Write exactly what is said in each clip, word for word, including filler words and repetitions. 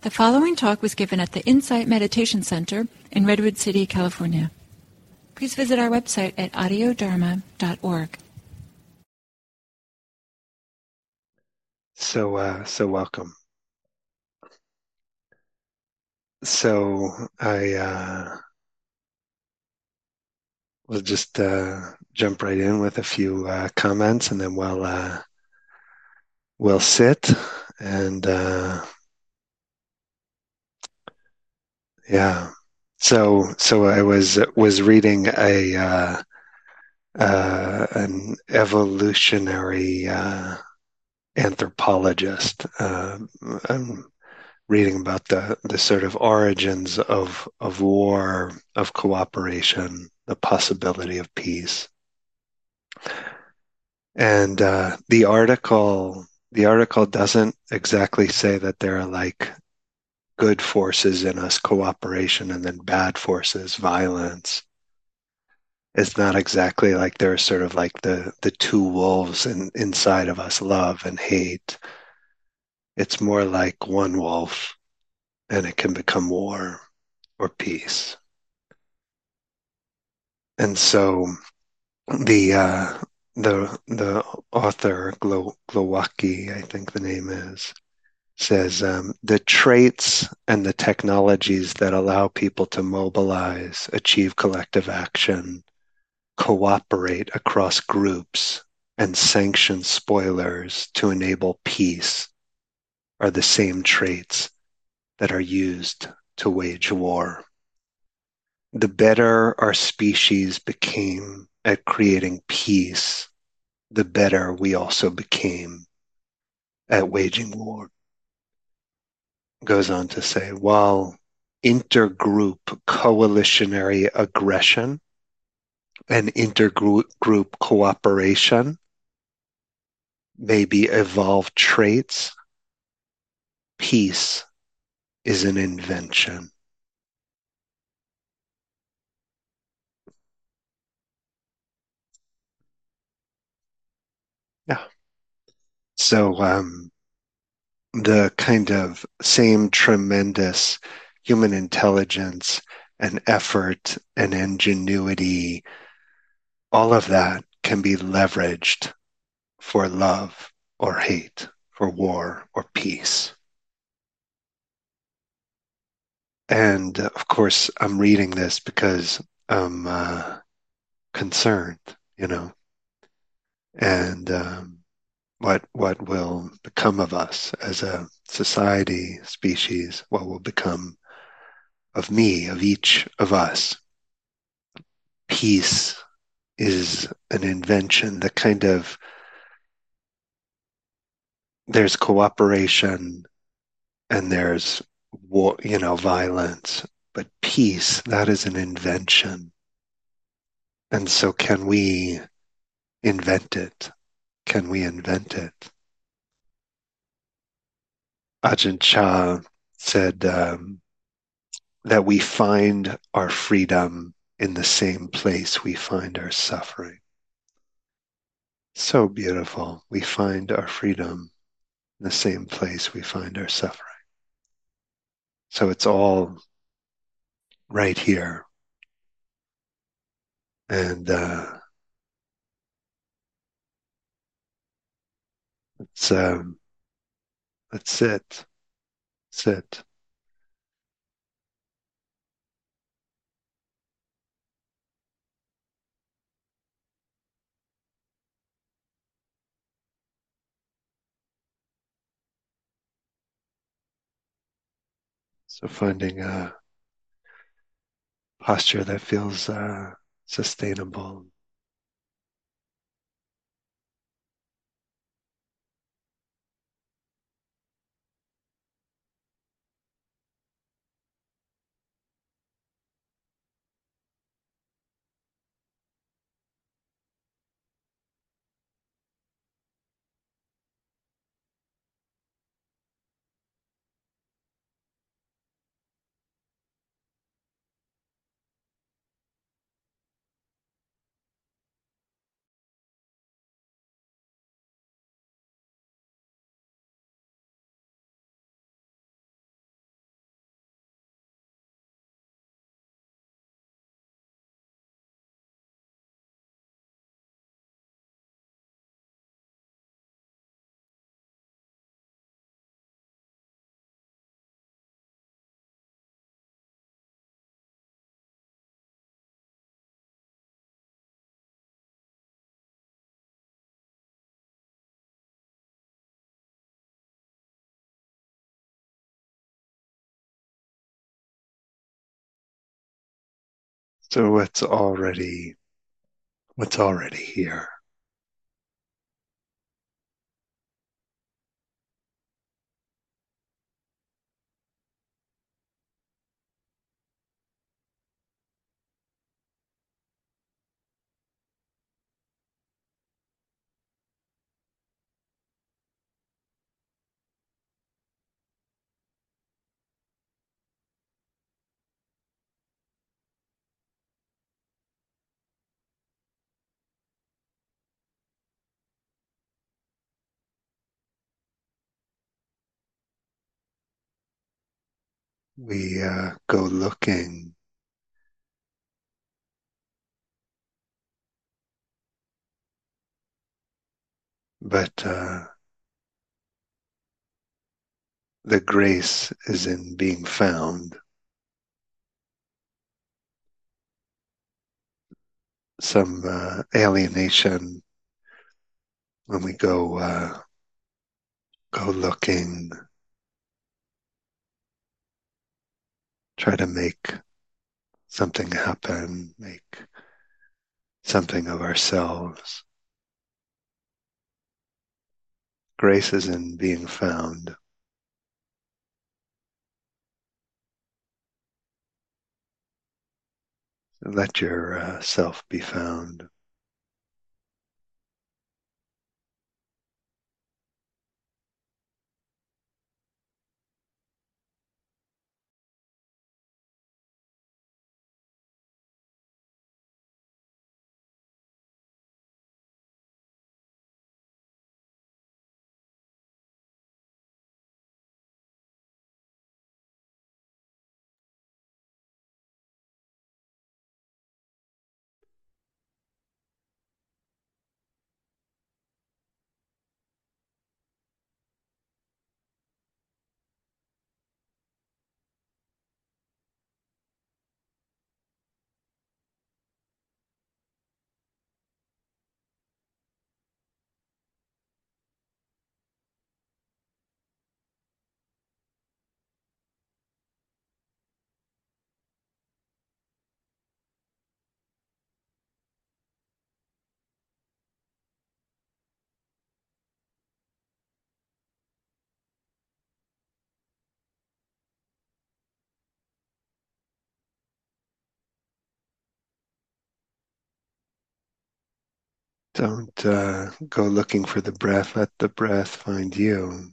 The following talk was given at the Insight Meditation Center in Redwood City, California. Please visit our website at audio dharma dot org. So, uh, so welcome. So I uh, will just uh, jump right in with a few uh, comments, and then we'll uh, we'll sit and uh, yeah. So, so I was was reading a uh, uh, an evolutionary uh, anthropologist. Uh, I'm reading about the the sort of origins of of war, of cooperation, the possibility of peace. And uh, the article the article doesn't exactly say that there are like good forces in us, cooperation, and then bad forces, violence. It's not exactly like there are sort of like the the two wolves in, inside of us, love and hate. It's more like one wolf, and it can become war or peace. And so the uh, the the author Glo- Glowacki, I think the name is, says um, the traits and the technologies that allow people to mobilize, achieve collective action, cooperate across groups, and sanction spoilers to enable peace are the same traits that are used to wage war. The better our species became at creating peace, the better we also became at waging war. Goes on to say, while intergroup coalitionary aggression and intergroup cooperation may be evolved traits, peace is an invention. Yeah. So um, the kind of same tremendous human intelligence and effort and ingenuity, all of that can be leveraged for love or hate, for war or peace. And uh, of course, I'm reading this because I'm uh, concerned, you know, and um, what what will become of us as a society, species, what will become of me, of each of us. Peace is an invention that kind of, there's cooperation and there's war, you know, violence, but peace, that is an invention. And so can we invent it? Can we invent it? Ajahn Chah said um, that we find our freedom in the same place we find our suffering. So beautiful. We find our freedom in the same place we find our suffering. So it's all right here. And uh, it's, um, let's sit, sit. So finding a posture that feels uh, sustainable. So what's already what's already here? We uh, go looking, but uh, the grace is in being found. Some uh, alienation when we go uh, go looking, try to make something happen, make something of ourselves. Grace is in being found. Let your uh, self be found. Don't uh, go looking for the breath. Let the breath find you.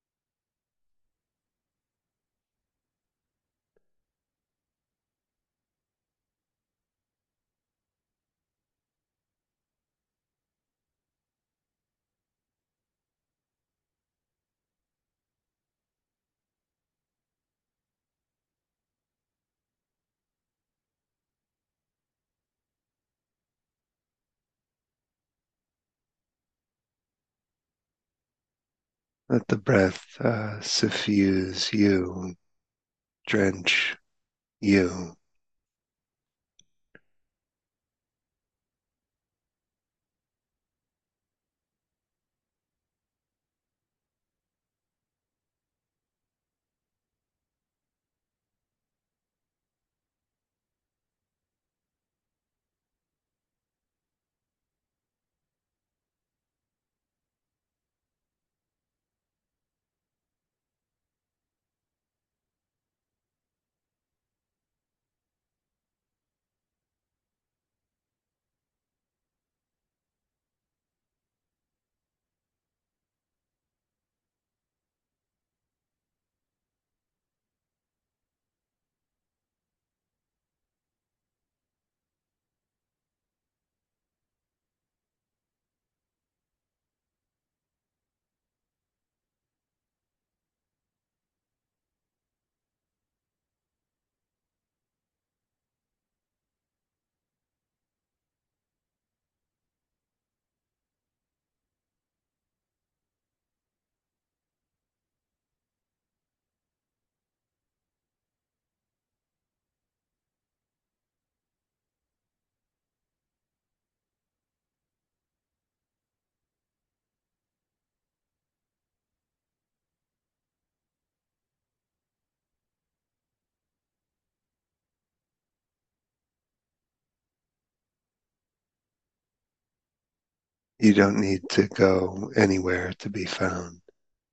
Let the breath uh, suffuse you, drench you. You don't need to go anywhere to be found.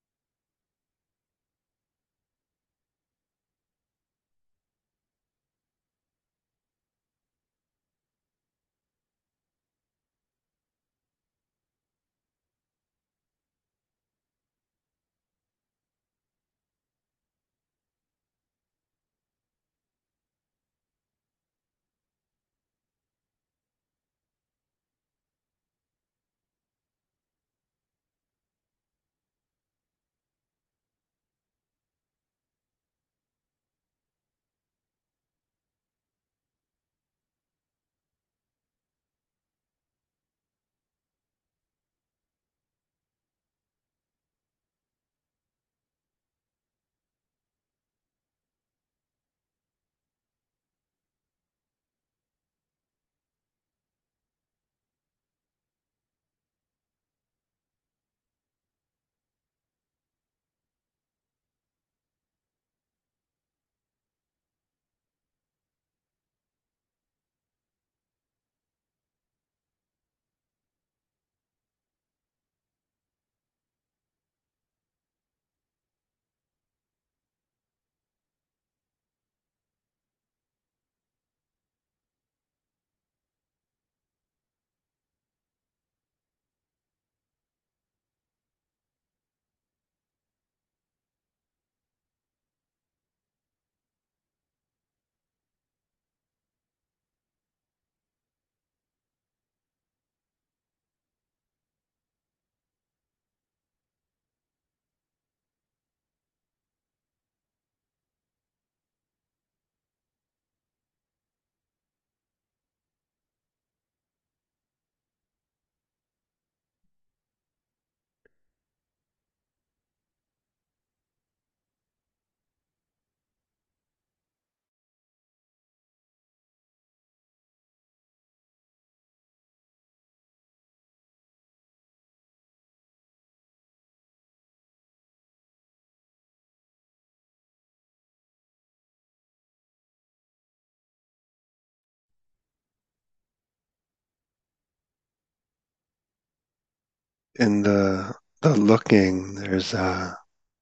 In the the looking, there's a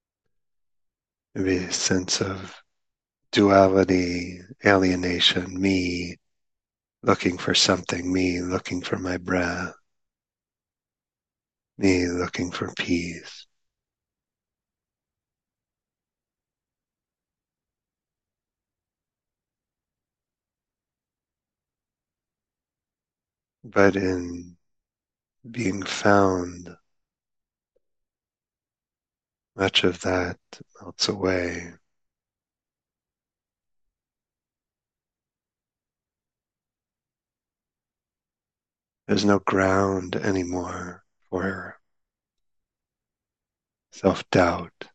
maybe a sense of duality, alienation, me looking for something, me looking for my breath, me looking for peace. But in being found, much of that melts away. There's no ground anymore for self-doubt.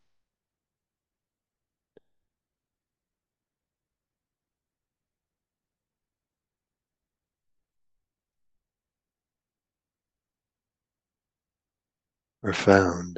We're found.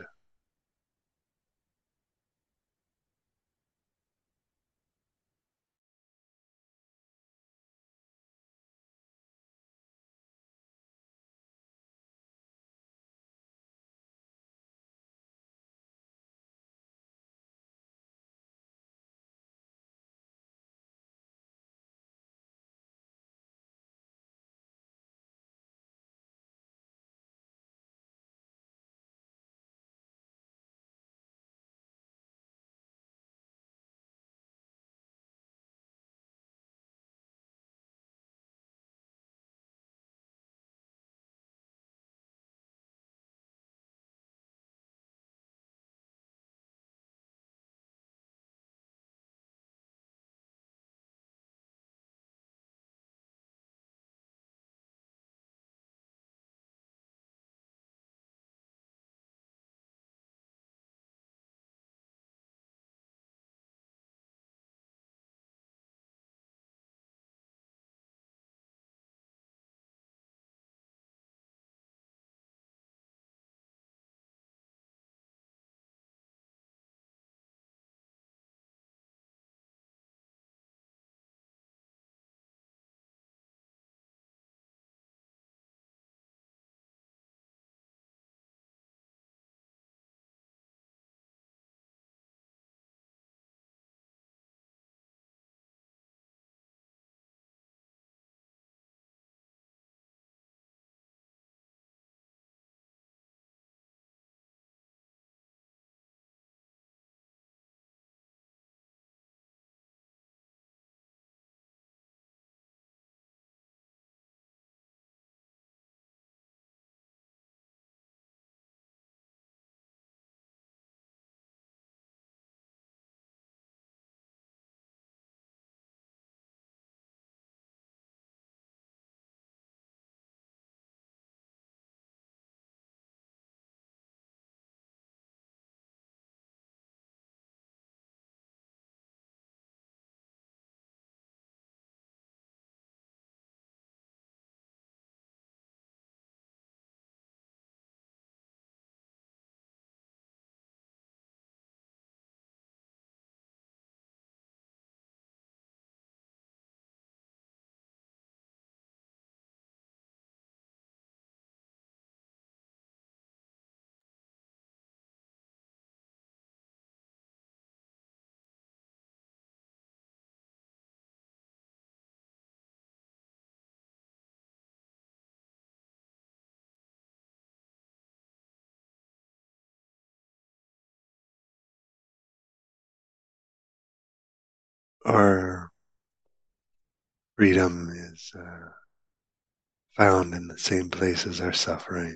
our freedom is uh, found in the same place as our suffering.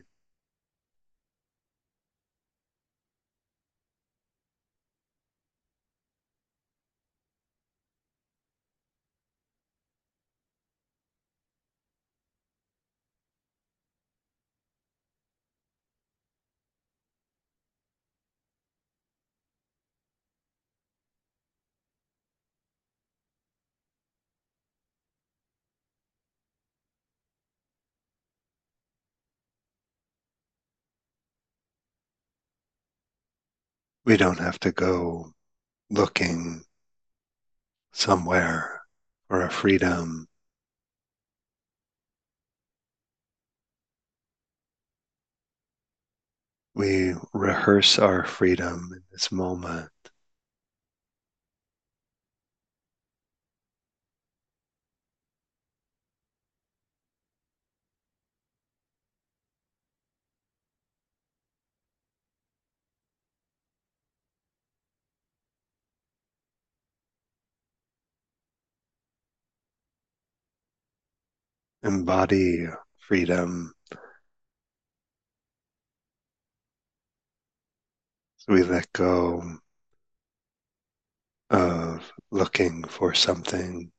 We don't have to go looking somewhere for a freedom. We rehearse our freedom in this moment. Embody freedom. So we let go of looking for something.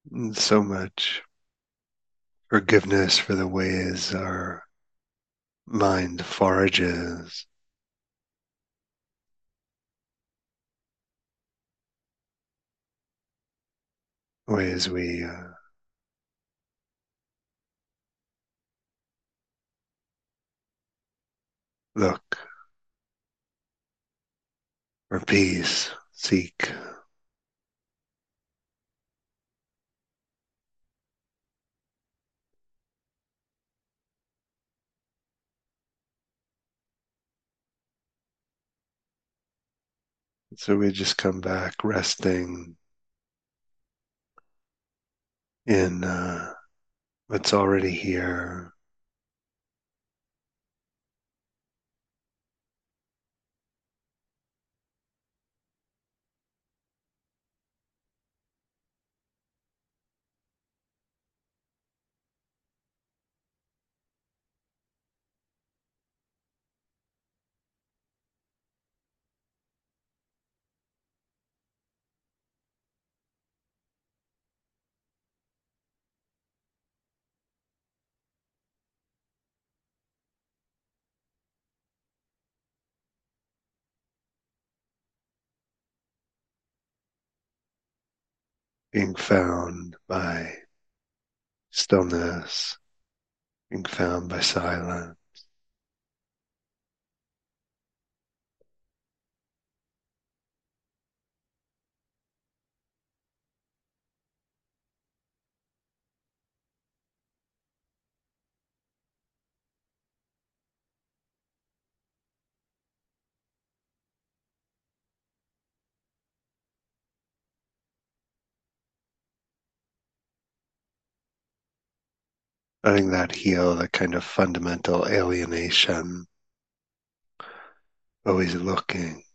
So much forgiveness for the ways our mind forages, ways we uh, look for peace, seek. So we just come back resting in uh, what's already here, being found by stillness, being found by silence, letting that heal the kind of fundamental alienation, always looking,